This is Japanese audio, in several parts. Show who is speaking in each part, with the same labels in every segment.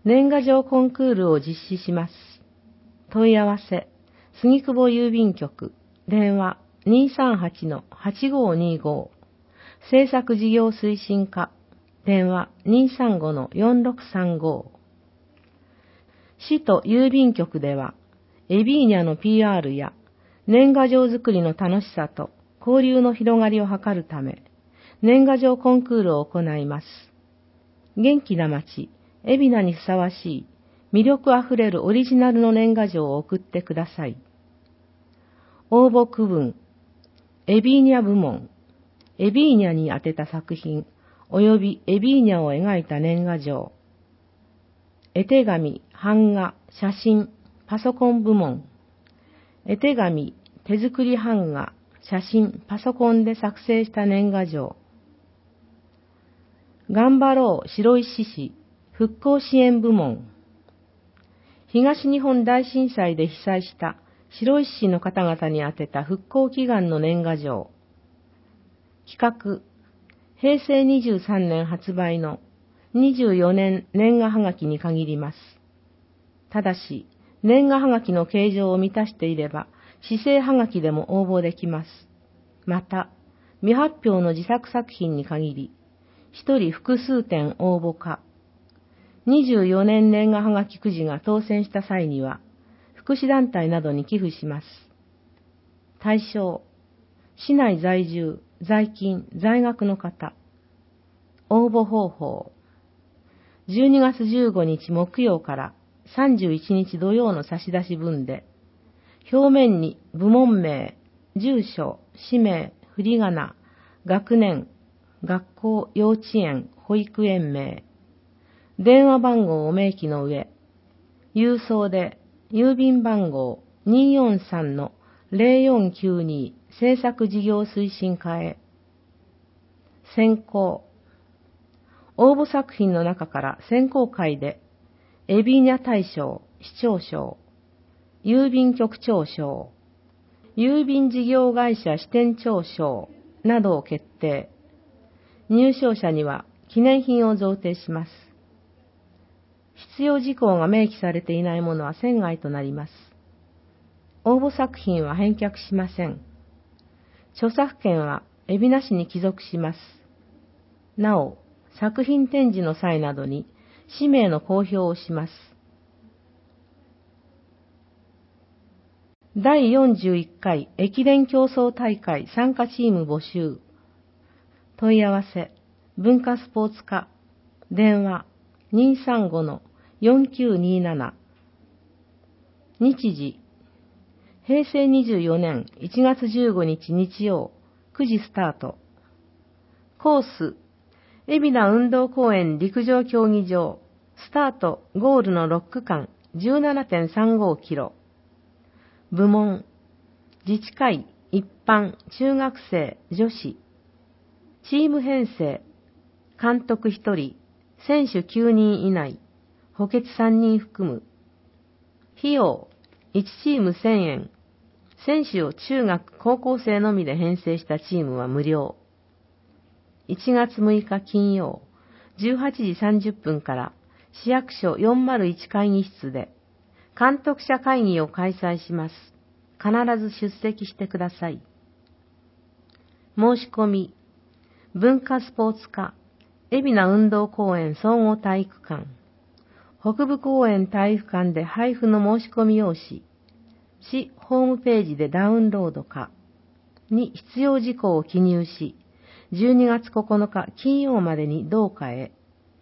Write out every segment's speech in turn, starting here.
Speaker 1: 年賀状コンクールを実施します。問い合わせ、杉久保郵便局、電話 238-8525、制作事業推進課、電話 235-4635。市と郵便局では、エビーニャの PR や年賀状作りの楽しさと交流の広がりを図るため、年賀状コンクールを行います。元気な街、海老名にふさわしい、魅力あふれるオリジナルの年賀状を送ってください。応募区分、エビーニャ部門、エビーニャに宛てた作品、及びエビーニャを描いた年賀状。絵手紙、版画、写真、パソコン部門。絵手紙、手作り版画、写真、パソコンで作成した年賀状。頑張ろう白石市復興支援部門。東日本大震災で被災した白石市の方々に宛てた復興祈願の年賀状。企画、平成23年発売の24年年賀はがきに限ります。ただし、年賀はがきの形状を満たしていれば、市政はがきでも応募できます。また、未発表の自作作品に限り、一人複数点応募か、24年年賀はがきくじが当選した際には、福祉団体などに寄付します。対象、市内在住、在勤、在学の方。応募方法、12月15日木曜から31日土曜の差出分で、表面に部門名、住所、氏名、振り仮名、学年、学校、幼稚園、保育園名、電話番号を明記の上、郵送で郵便番号 243-0492 制作事業推進課へ。選考、応募作品の中から選考会で、エビーニャ大賞、市長賞、郵便局長賞、郵便事業会社支店長賞などを決定。入賞者には記念品を贈呈します。必要事項が明記されていないものは選外となります。応募作品は返却しません。著作権は海老名市に帰属します。なお、作品展示の際などに氏名の公表をします。第41回駅伝競争大会参加チーム募集。問い合わせ、文化スポーツ課、電話 235-4927。日時、平成24年1月15日日曜、9時スタート。コース、海老名運動公園陸上競技場、スタート、ゴールの6区間 17.35 キロ。部門、自治会、一般、中学生、女子。チーム編成、監督1人、選手9人以内、補欠3人含む。費用、1チーム1000円。選手を中学、高校生のみで編成したチームは無料。1月6日金曜、18時30分から市役所401会議室で監督者会議を開催します。必ず出席してください。申し込み、文化スポーツ課、海老名運動公園総合体育館、北部公園体育館で配布の申し込み用紙、市ホームページでダウンロードかに必要事項を記入し、12月9日金曜までに同課へ。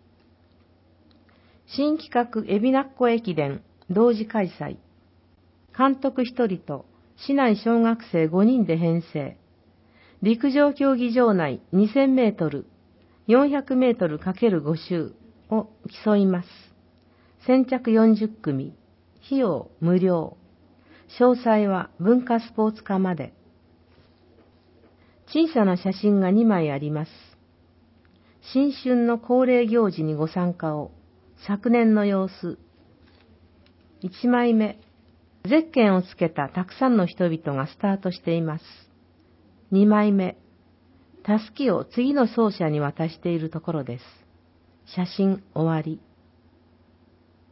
Speaker 1: 新企画海老名っ子駅伝同時開催。監督1人と市内小学生5人で編成。陸上競技場内2000メートル、400メートル ×5 周を競います。先着40組。費用無料。詳細は文化スポーツ課まで。小さな写真が2枚あります。新春の恒例行事にご参加を。昨年の様子。1枚目。ゼッケンをつけたたくさんの人々がスタートしています。2枚目。たすきを次の走者に渡しているところです。写真終わり。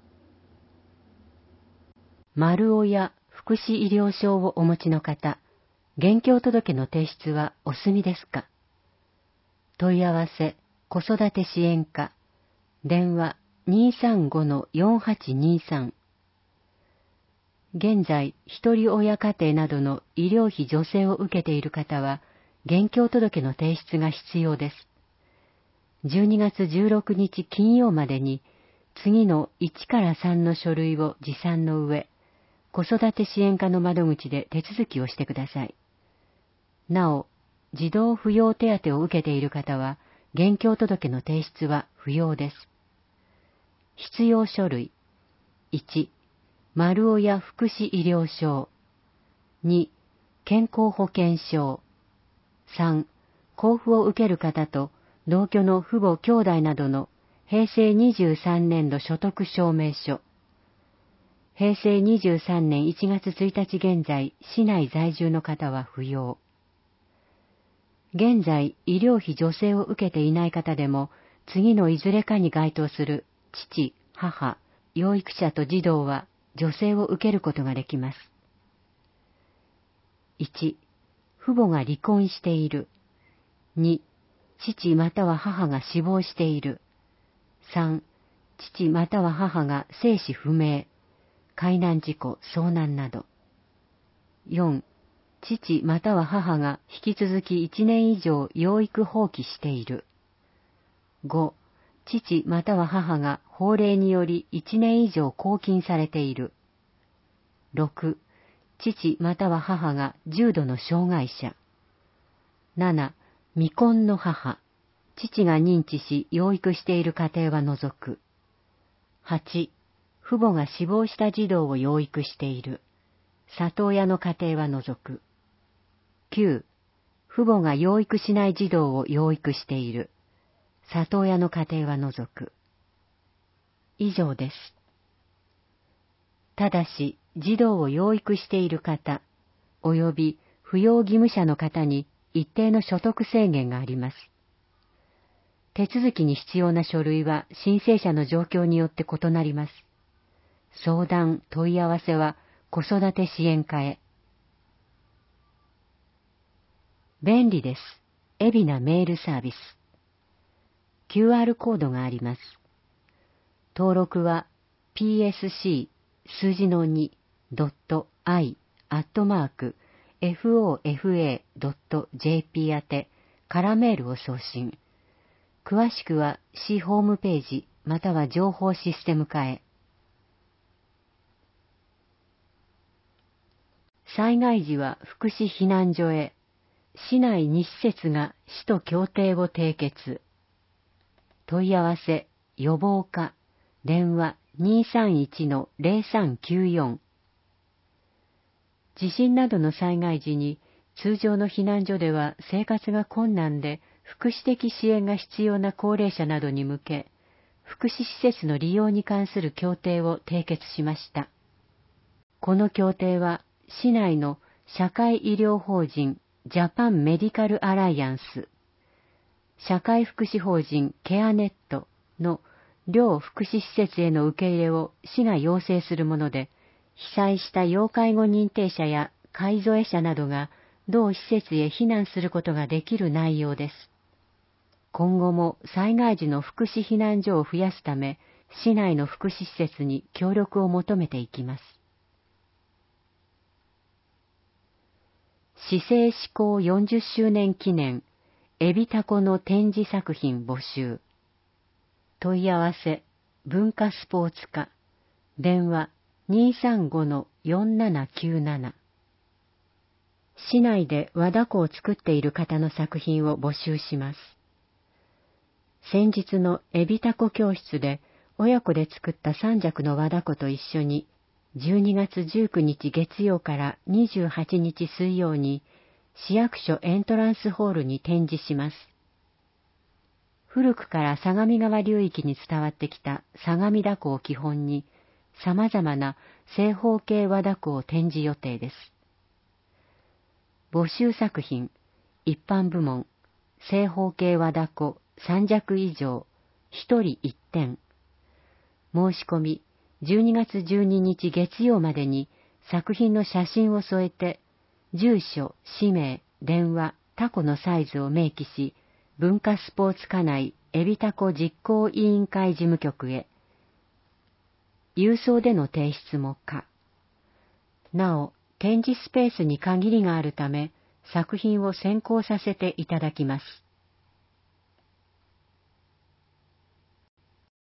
Speaker 2: 丸尾や福祉医療証をお持ちの方、現況届の提出はお済みですか？問い合わせ、子育て支援課、電話 235-4823。現在、一人親家庭などの医療費助成を受けている方は、現況届の提出が必要です。12月16日金曜までに、次の1から3の書類を持参の上、子育て支援課の窓口で手続きをしてください。なお、児童扶養手当を受けている方は、現況届の提出は不要です。必要書類。1、丸尾や福祉医療証。2、健康保険証。3、交付を受ける方と同居の父母兄弟などの平成23年度所得証明書。平成23年1月1日現在、市内在住の方は不要。現在、医療費助成を受けていない方でも、次のいずれかに該当する父、母、養育者と児童は助成を受けることができます。1、父母が離婚している。2、父または母が死亡している。3、父または母が生死不明、海難事故、遭難など。4、父または母が引き続き1年以上養育放棄している。5、父または母が法令により1年以上拘禁されている。6、父または母が重度の障害者。7、未婚の母、父が認知し養育している家庭は除く。8、父母が死亡した児童を養育している。里親の家庭は除く。9、父母が養育しない児童を養育している。里親の家庭は除く。以上です。ただし、児童を養育している方、及び扶養義務者の方に一定の所得制限があります。手続きに必要な書類は申請者の状況によって異なります。相談・問い合わせは子育て支援課へ。便利です。海老名メールサービス。QR コードがあります。登録は psc 数字の 2.i@fofa.jp 宛てからメールを送信。詳しくは市ホームページまたは情報システム課へ。災害時は福祉避難所へ。市内2施設が市と協定を締結。問い合わせ、予防課、電話 231-0394。地震などの災害時に通常の避難所では生活が困難で福祉的支援が必要な高齢者などに向け、福祉施設の利用に関する協定を締結しました。この協定は市内の社会医療法人ジャパンメディカルアライアンス、社会福祉法人ケアネットの両福祉施設への受け入れを市が要請するもので、被災した要介護認定者や介添え者などが同施設へ避難することができる内容です。今後も災害時の福祉避難所を増やすため、市内の福祉施設に協力を求めていきます。市政施行40周年記念、エビタコの展示作品募集。問い合わせ、文化スポーツ課、電話 235-4797。市内で和太鼓を作っている方の作品を募集します。先日のエビタコ教室で親子で作った三尺の和太鼓と一緒に12月19日月曜から28日水曜に市役所エントランスホールに展示します。古くから相模川流域に伝わってきた相模太鼓を基本に様々な正方形和太鼓を展示予定です。募集作品、一般部門、正方形和太鼓3尺以上、1人1点。申し込み、 12月12日月曜までに作品の写真を添えて、住所、氏名、電話、タコのサイズを明記し、文化スポーツ課内エビタコ実行委員会事務局へ。郵送での提出も可。なお、展示スペースに限りがあるため、作品を先行させていただきます。